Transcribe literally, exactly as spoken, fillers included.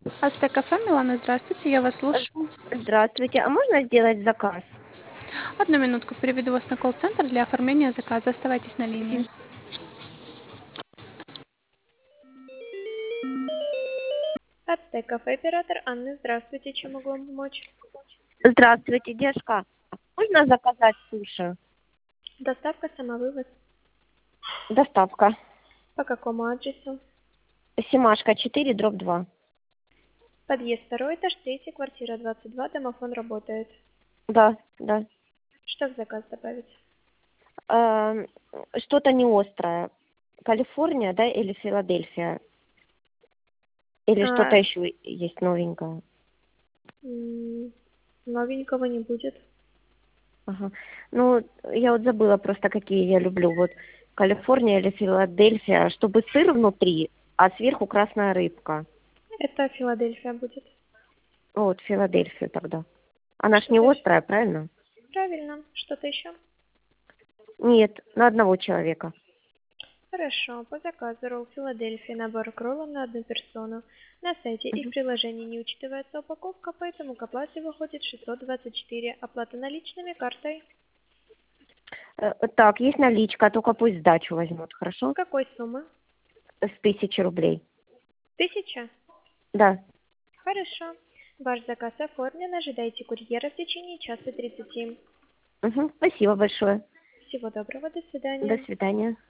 Астекафе, Милана, здравствуйте, я вас Э, слушаю. Здравствуйте, а можно сделать заказ? Одну минутку, переведу вас на колл-центр для оформления заказа. Оставайтесь на линии. Мгм. Астекафе, оператор Анны, здравствуйте, чем могу вам помочь? Здравствуйте, девушка. Можно заказать суши? Доставка, самовывоз. Доставка. По какому адресу? Семашка четыре, дробь два. Подъезд второй этаж, третья, квартира двадцать два, домофон работает. Да, да. Что в заказ добавить? Эм, Что-то не острое. Калифорния, да, или Филадельфия? Или что-то А, еще есть новенькое? м, новенького не будет. Ага. Ну, я вот забыла просто, какие я люблю. Вот Калифорния или Филадельфия, чтобы сыр внутри, а сверху красная рыбка. Это Филадельфия будет. Вот, Филадельфию тогда. Она ж не Что-то еще? острая, правильно? Правильно. Что-то еще? Нет, на одного человека. Хорошо, по заказу ролл Филадельфия, набор роллов на одну персону. На сайте и в Мгм. приложении не учитывается упаковка, поэтому к оплате выходит шестьсот двадцать четыре. Оплата наличными, картой. Э, Так, есть наличка, только пусть сдачу возьмут, хорошо? Какой суммы? С тысячи рублей. Тысяча? Да. Хорошо. Ваш заказ оформлен, ожидайте курьера в течение часа тридцати. Мгм. Спасибо большое. Всего доброго, до До свидания. свидания.